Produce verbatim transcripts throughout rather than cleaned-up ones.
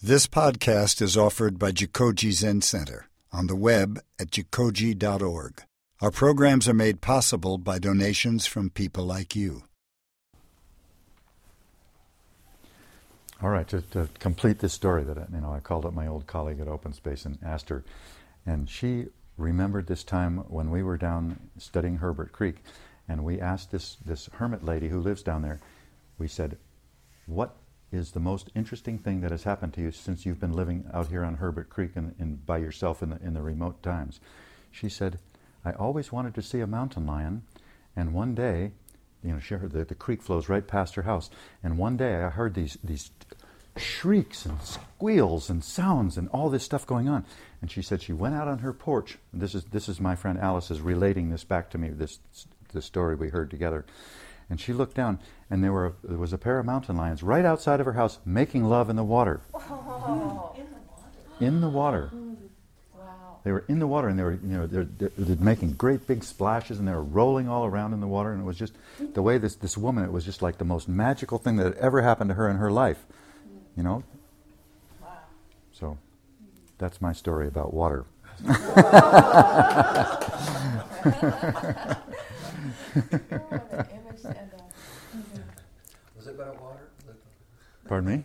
This podcast is offered by Jikoji Zen Center on the web at jikoji dot org. Our programs are made possible by donations from people like you. All right, to, to complete this story that you know, I called up my old colleague at Open Space and asked her, and she remembered this time when we were down studying Herbert Creek, and we asked this, this hermit lady who lives down there, we said, what is the most interesting thing that has happened to you since you've been living out here on Herbert Creek and, and by yourself in the, in the remote times? She said, I always wanted to see a mountain lion, and one day, you know, she heard the, the creek flows right past her house, and one day I heard these these shrieks and squeals and sounds and all this stuff going on. And she said she went out on her porch. And this is this is my friend Alice is relating this back to me, this this story we heard together. And she looked down, and there were there was a pair of mountain lions right outside of her house making love in the water. Oh. In the water. Wow. They were in the water, and they were, you know, they're, they're, they're making great big splashes, and they were rolling all around in the water. And it was just the way this this woman, it was just like the most magical thing that had ever happened to her in her life, you know. Wow. So that's my story about water. Was it about water? Pardon me?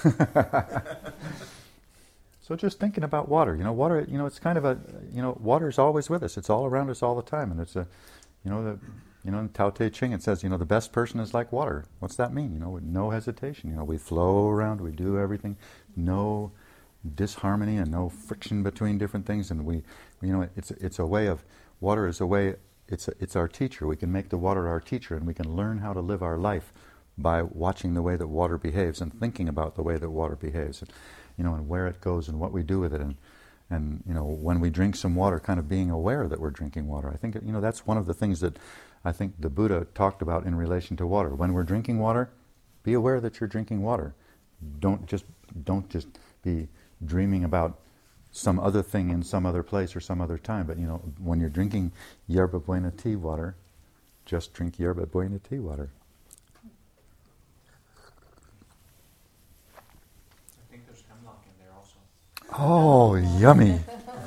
So just thinking about water, you know, water, you know, it's kind of a, you know, water is always with us. It's all around us all the time, and it's a, you know, the, you know, in Tao Te Ching it says, you know, the best person is like water. What's that mean? You know, with no hesitation. You know, we flow around, we do everything, no disharmony and no friction between different things, and we, you know, it's it's a way of water is a way. It's a, it's our teacher. We can make the water our teacher, and we can learn how to live our life by watching the way that water behaves and thinking about the way that water behaves, and, you know, and where it goes and what we do with it, and and you know, when we drink some water, kind of being aware that we're drinking water. I think, you know, that's one of the things that I think the Buddha talked about in relation to water. When we're drinking water, be aware that you're drinking water. Don't just don't just be dreaming about some other thing in some other place or some other time. But, you know, when you're drinking yerba buena tea water, just drink yerba buena tea water. I think there's hemlock in there also. Oh, yummy.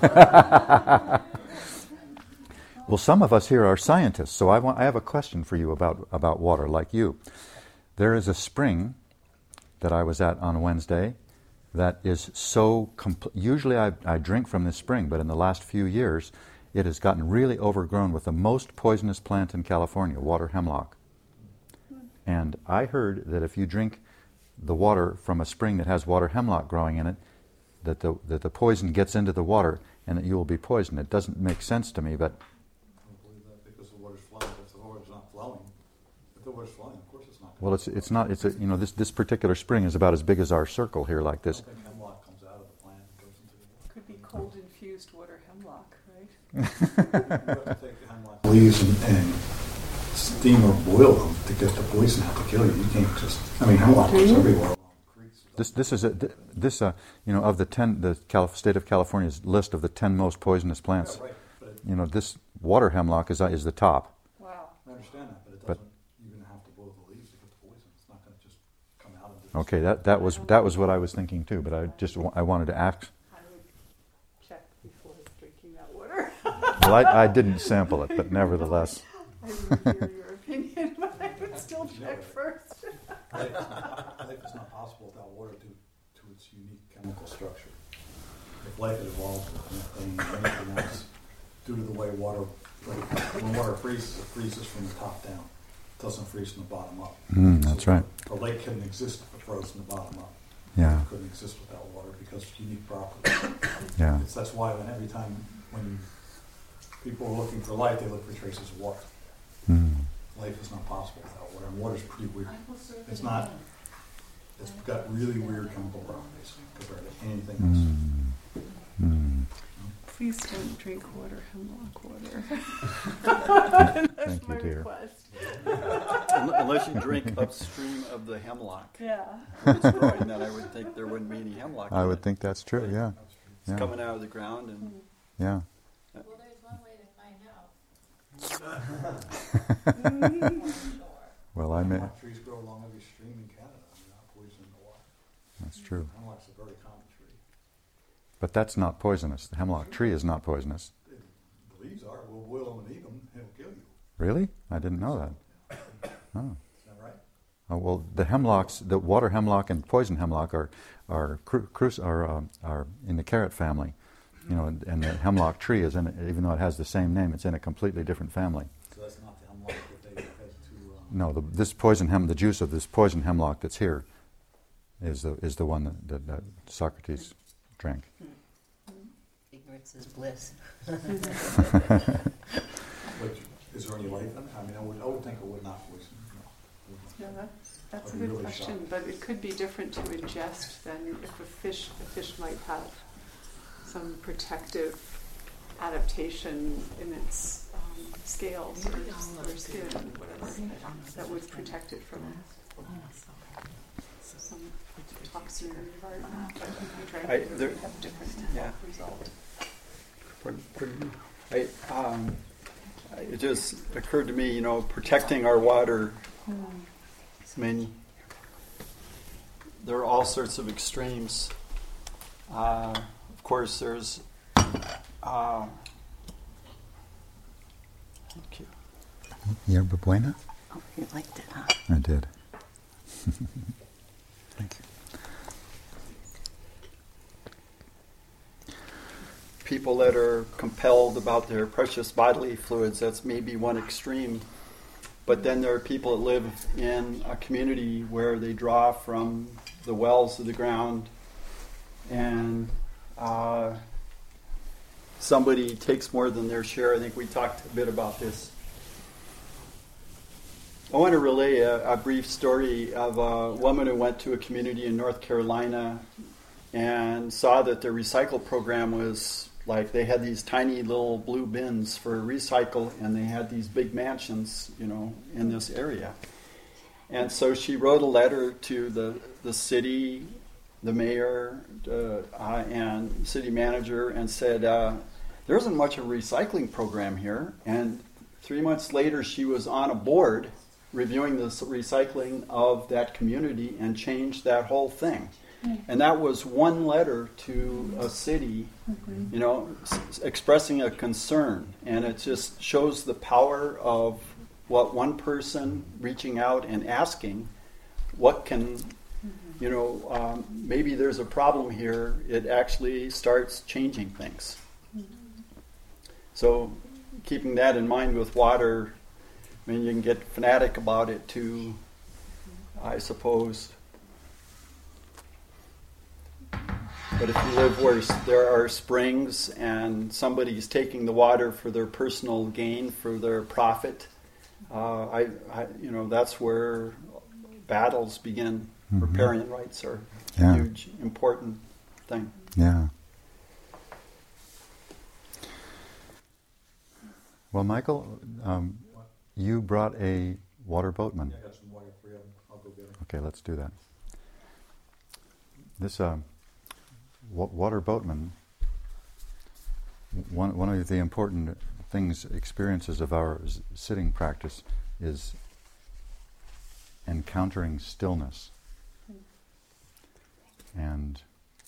Well, some of us here are scientists, so I want I have a question for you about, about water, like you. There is a spring that I was at on Wednesday that is so compl- usually I, I drink from this spring, but in the last few years it has gotten really overgrown with the most poisonous plant in California, water hemlock. And I heard that if you drink the water from a spring that has water hemlock growing in it, that the that the poison gets into the water and that you will be poisoned. It doesn't make sense to me, but I don't believe that because the water's flowing. If the water's not flowing, if the water's flowing, of course it's not. well, it's it's not. It's a, you know, this this particular spring is about as big as our circle here, like I this. don't think hemlock comes out of the plant and goes into the water. Could be cold infused water hemlock, right? You have to take the hemlock leaves and, and steam or boil them to get the poison out to kill you. You can't just. I mean, hemlock is everywhere along creeks. This this is a this uh you know, of the ten the Calif- state of California's list of the ten most poisonous plants. Yeah, right. But it, You know, this water hemlock is uh, is the top. Wow. I understand that, but it But- doesn't. You're going to have to boil the leaves to get the poison. It's not going to just come out of the. Okay, that that was that was what I was thinking too. But I just wa- I wanted to ask. I would check before drinking that water. Well, I, I didn't sample it, but nevertheless. I would hear your opinion, but I would still check first. Life is not, life is not possible without water due to its unique chemical structure. If life had evolved with methane and anything else, due to the way water, like when water freezes, it freezes from the top down. It doesn't freeze from the bottom up. Mm, that's So right. A lake couldn't exist if it froze from the bottom up. Yeah, It couldn't exist without water because of unique properties. yeah. It's, that's why when every time when people are looking for life, they look for traces of water. Mm, Life is not possible without water, and water's pretty weird. It's not. It's got really weird chemical properties compared to anything else. mm, mm. Please don't drink water, hemlock water. Thank you, my dear. request. Unless you drink upstream of the hemlock. Yeah. It's growing, then I would think there wouldn't be any hemlock. I in would it. think that's true. Yeah, It's yeah, coming out of the ground, and yeah. Well, there's one way to find out. Well, I may. Hemlock trees grow along every stream in Canada. They're not poisoning the water. That's true. Hemlock's a very common But that's not poisonous. The hemlock tree is not poisonous. The leaves are. We'll boil them and eat them. It'll kill you. Really? I didn't know that. Oh. Is that right? Oh, well, the hemlocks, the water hemlock and poison hemlock are are cru- cru- are, um, are in the carrot family, you know, and, and the hemlock tree is in it, even though it has the same name, it's in a completely different family. So that's not the hemlock that they had to. Um, No, the, this poison hem, the juice of this poison hemlock that's here, is the is the one that, that, that Socrates drank. Ignorance is bliss. But is there any life in it? I mean, I would, I would think it would not poison. No. Yeah, that, that's a I'd be good really question, shocked. but it could be different to ingest than if a fish, a fish might have some protective adaptation in its um, scales or, or skin, whatever, that would protect it from some toxin in the environment. But if you drank I- it, it there- would have a different yeah. result. Pardon- pardon me. I, um, it just occurred to me, you know, protecting our water. I mean, there are all sorts of extremes. Uh, of course, there's. Uh, thank you. Yerba buena? Oh, you liked it, huh? I did. Thank you. People that are compelled about their precious bodily fluids, that's maybe one extreme. But then there are people that live in a community where they draw from the wells of the ground, and uh, somebody takes more than their share. I think we talked a bit about this. I want to relay a, a brief story of a woman who went to a community in North Carolina and saw that their recycle program was like they had these tiny little blue bins for recycle, and they had these big mansions, you know, in this area. And so she wrote a letter to the, the city, the mayor, uh, uh, and city manager, and said, uh, there isn't much of a recycling program here. And three months later, she was on a board reviewing the recycling of that community and changed that whole thing. And that was one letter to a city, you know, s- expressing a concern. And it just shows the power of what one person reaching out and asking, what can, you know, um, maybe there's a problem here. It actually starts changing things. So keeping that in mind with water, I mean, you can get fanatic about it too, I suppose. But if you live where there are springs and somebody's taking the water for their personal gain, for their profit, uh, I, I, you know, that's where battles begin. Mm-hmm. Riparian rights are Yeah. a huge, important thing. Yeah. Well, Michael, um, you brought a water boatman. Yeah, I got some water, three of them. I'll go get them. Okay, let's do that. This uh, wa- water boatman, one one of the important things, experiences of our s- sitting practice is encountering stillness. And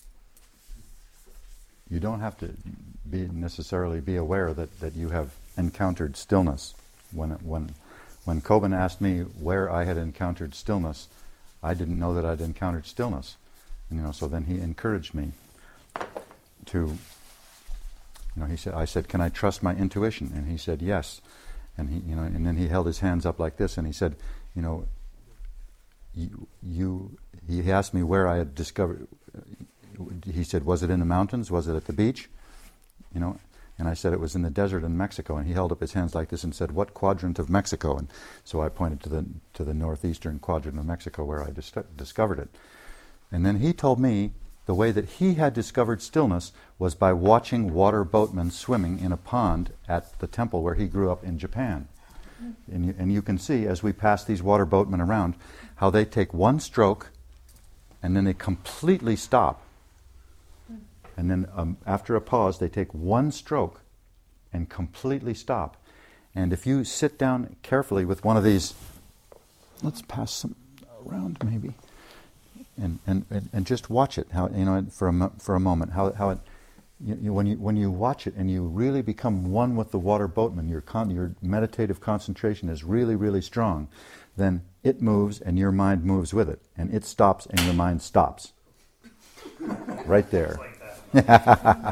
you don't have to be necessarily be aware that, that you have encountered stillness. When when when Coben asked me where I had encountered stillness, I didn't know that I'd encountered stillness. And, you know, so then he encouraged me to, you know, he said, I said, can I trust my intuition? And he said, yes. And he, you know, and then he held his hands up like this, and he said, you know, you, you he asked me where I had discovered. He said, was it in the mountains? Was it at the beach? You know, and I said it was in the desert in Mexico. And he held up his hands like this and said, what quadrant of Mexico? And so I pointed to the to the northeastern quadrant of Mexico where I dis- discovered it. And then he told me the way that he had discovered stillness was by watching water boatmen swimming in a pond at the temple where he grew up in Japan. And you, and you can see, as we pass these water boatmen around, how they take one stroke and then they completely stop. And then um, after a pause, they take one stroke and completely stop. And if you sit down carefully with one of these, let's pass some around maybe, and and, and, and just watch it, how, you know, for a mo- for a moment, how how it you, you, when you when you watch it and you really become one with the water boatman, your con- your meditative concentration is really really strong, then it moves and your mind moves with it, and it stops and your mind stops. Right there. If you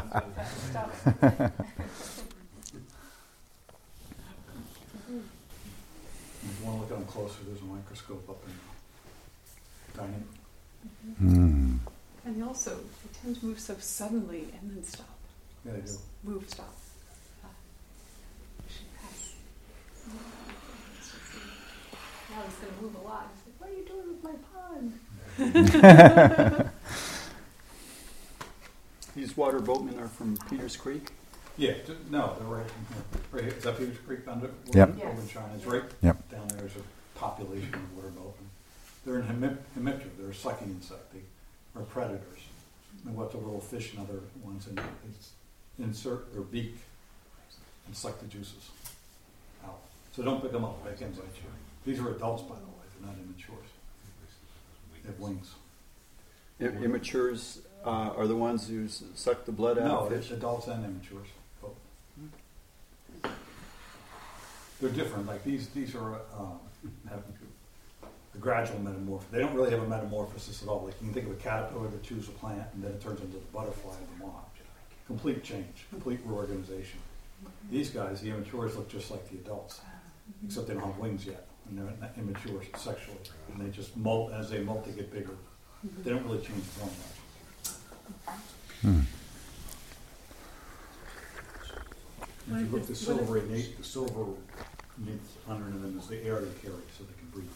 want to look at them closer, there's a microscope up in the dining. Mm. And they also, they tend to move so suddenly and then stop. Yeah, they do. Move, stop. Uh, we should pass. Now it's going to move a lot. It's like, what are you doing with my pond? These water boatmen are from Peters Creek. Yeah, ju- no, they're right, in here. Right here. Is that Peters Creek under? Yep. Over in China. It's right Yep. down there. There's a population of water boatmen. They're in hemip- hemiptera. They're a sucking insect. They are predators. And what the little fish and other ones in, is insert their beak and suck the juices out. So don't pick them up. They can bite you. These are adults, by the way. They're not immatures. They have wings. I- immatures uh, are the ones who s- suck the blood out No, of it's fish. adults and immatures. Both. They're different. Like these, these are um, have a gradual metamorphosis. They don't really have a metamorphosis at all. Like you can think of a caterpillar that chews a plant and then it turns into the butterfly of the moth. Complete change, complete reorganization. These guys, the immatures, look just like the adults, except they don't have wings yet, and they're not immature sexually. And they just molt as they molt, they get bigger. They don't really change form much. Hmm. If you look, the silvery, na- the silver nymph under them is the air they carry, so they can breathe.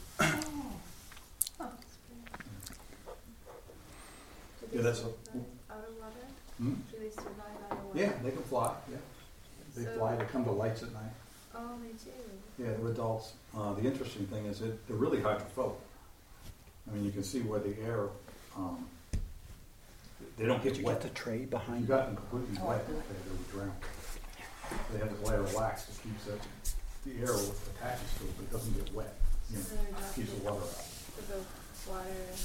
Yeah, that's a. Out of water? Hmm? Do they survive out of water? Yeah, they can fly. Yeah, they So- fly. They come to lights at night. Oh, they do. Yeah, they're adults. Uh, the interesting thing is that they're really hydrophobic. I mean, you can see where the air. Um, they don't get Did you wet. get the tray If you behind got them completely wet, okay, they would drown. They have this layer of wax that keeps it, the air attaches to it, but it doesn't get wet. You know, So they're not keeps the water out. for the water and,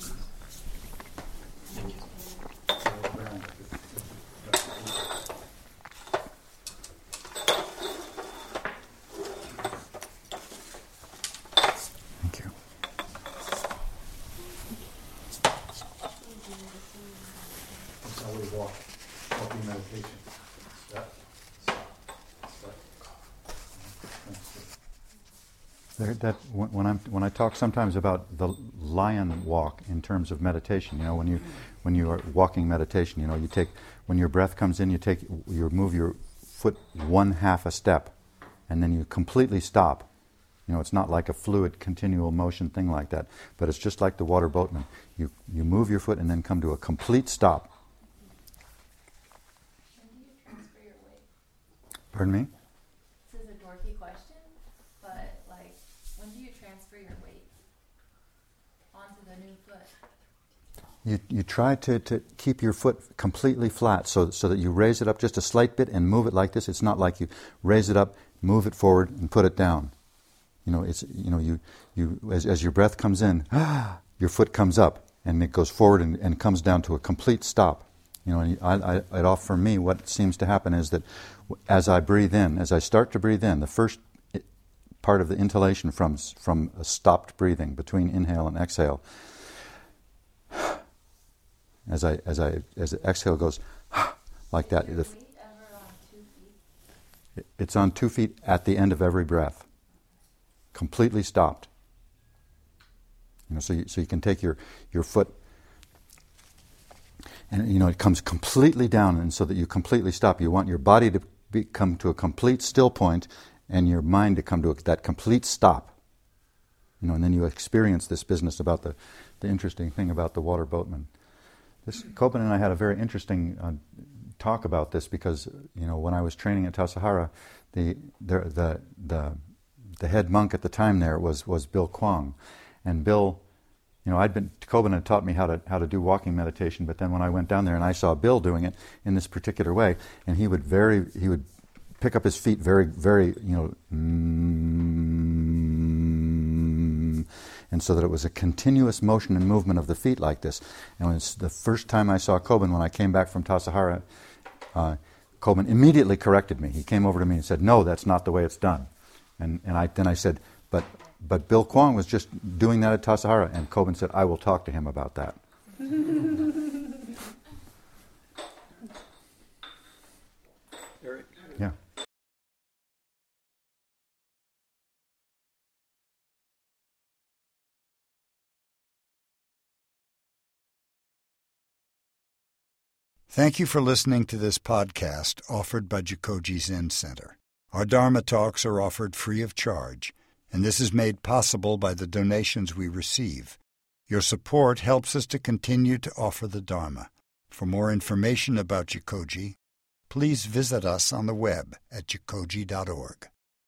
and air. So they'll drown if it- if it got the heat. Thank you. That's how we walk, walking meditation. Step, stop, step. There, that when when I'm when I talk sometimes about the lion walk in terms of meditation, you know, when you when you are walking meditation, you know, you take when your breath comes in, you take you move your foot one half a step, and then you completely stop. You know, it's not like a fluid, continual motion thing like that, but it's just like the water boatman. You you move your foot and then come to a complete stop. When do you transfer your weight? Pardon me? This is a dorky question, but like, when do you transfer your weight onto the new foot? You you try to, to keep your foot completely flat so so that you raise it up just a slight bit and move it like this. It's not like you raise it up, move it forward, and put it down. You know, it's you know you you as as your breath comes in, your foot comes up and it goes forward and, and comes down to a complete stop. You know, and I, I, it off for me, what seems to happen is that as I breathe in, as I start to breathe in, the first part of the inhalation from from a stopped breathing between inhale and exhale. As I as I as the exhale goes like that, Is the, your weight ever on two feet? it's on two feet at the end of every breath, completely stopped. You know, so you, so you can take your your foot, and you know it comes completely down, and so that you completely stop. You want your body to be, come to a complete still point, and your mind to come to a, that complete stop. You know, and then you experience this business about the the interesting thing about the water boatman. This, Kobun and I had a very interesting uh, talk about this because, you know, when I was training at Tassajara, the the the the, the head monk at the time there was, was Bill Kwong, and Bill, you know, I'd been Kobun had taught me how to how to do walking meditation, but then when I went down there and I saw Bill doing it in this particular way, and he would very he would pick up his feet very very you know. Mm, And so that it was a continuous motion and movement of the feet like this. And it was the first time I saw Kobun when I came back from Tassajara uh, Coleman immediately corrected me. He came over to me and said, "No, that's not the way it's done." And and I then I said, "But but Bill Kwong was just doing that at Tassajara." And Coleman said, "I will talk to him about that." Eric? Yeah. Thank you for listening to this podcast offered by Jikoji Zen Center. Our Dharma talks are offered free of charge, and this is made possible by the donations we receive. Your support helps us to continue to offer the Dharma. For more information about Jikoji, please visit us on the web at jikoji dot org.